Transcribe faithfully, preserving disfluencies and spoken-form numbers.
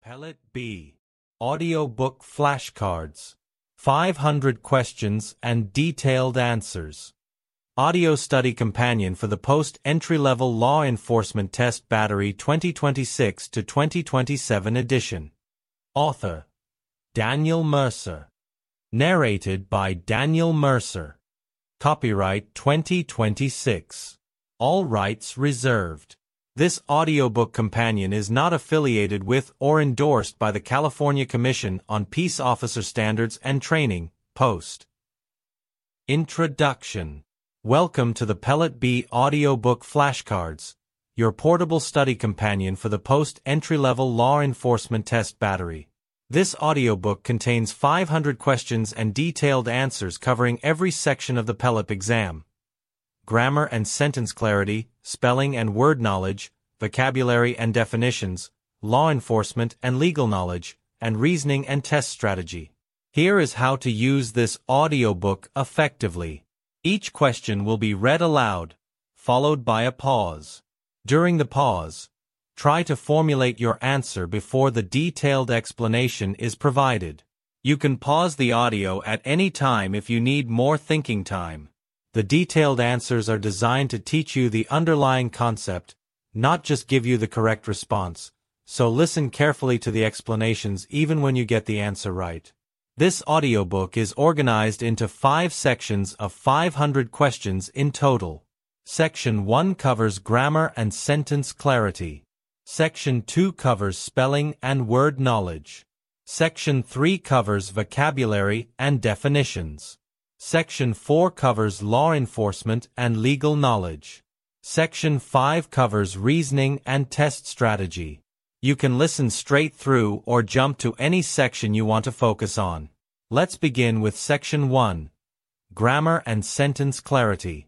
Pellet B. Audiobook Flashcards. five hundred Questions and Detailed Answers. Audio Study Companion for the Post-Entry-Level Law Enforcement Test Battery twenty twenty-six to twenty twenty-seven edition. Author: Daniel Mercer. Narrated by Daniel Mercer. Copyright twenty twenty-six. All rights reserved. This audiobook companion is not affiliated with or endorsed by the California Commission on Peace Officer Standards and Training, Post. Introduction. Welcome to the Pellet B Audiobook Flashcards, your portable study companion for the post-entry-level law enforcement test battery. This audiobook contains five hundred questions and detailed answers covering every section of the Pellet exam. Grammar and sentence clarity, spelling and word knowledge, vocabulary and definitions, law enforcement and legal knowledge, and reasoning and test strategy. Here is how to use this audiobook effectively. Each question will be read aloud, followed by a pause. During the pause, try to formulate your answer before the detailed explanation is provided. You can pause the audio at any time if you need more thinking time. The detailed answers are designed to teach you the underlying concept, not just give you the correct response, so listen carefully to the explanations even when you get the answer right. This audiobook is organized into five sections of five hundred questions in total. Section one covers grammar and sentence clarity. Section two covers spelling and word knowledge. Section three covers vocabulary and definitions. Section four covers law enforcement and legal knowledge. Section five covers reasoning and test strategy. You can listen straight through or jump to any section you want to focus on. Let's begin with Section one. Grammar and sentence clarity.